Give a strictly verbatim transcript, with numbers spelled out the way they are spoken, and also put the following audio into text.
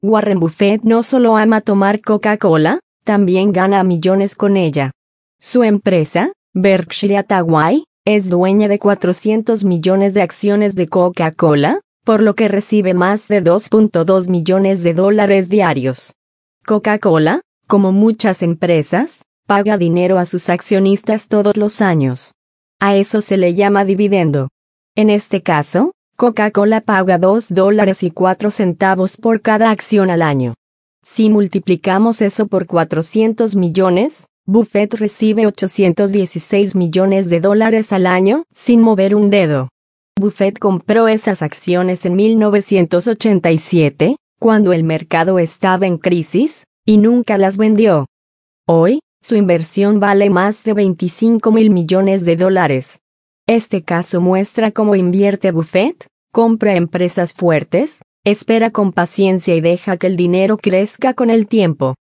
Warren Buffett no solo ama tomar Coca-Cola, también gana millones con ella. Su empresa, Berkshire Hathaway, es dueña de cuatrocientos millones de acciones de Coca-Cola, por lo que recibe más de dos punto dos millones de dólares diarios. Coca-Cola, como muchas empresas, paga dinero a sus accionistas todos los años. A eso se le llama dividendo. En este caso, Coca-Cola paga dos dólares y cuatro centavos por cada acción al año. Si multiplicamos eso por cuatrocientos millones, Buffett recibe ochocientos dieciséis millones de dólares al año, sin mover un dedo. Buffett compró esas acciones en mil novecientos ochenta y siete, cuando el mercado estaba en crisis, y nunca las vendió. Hoy, su inversión vale más de veinticinco mil millones de dólares. Este caso muestra cómo invierte Buffett: compra empresas fuertes, espera con paciencia y deja que el dinero crezca con el tiempo.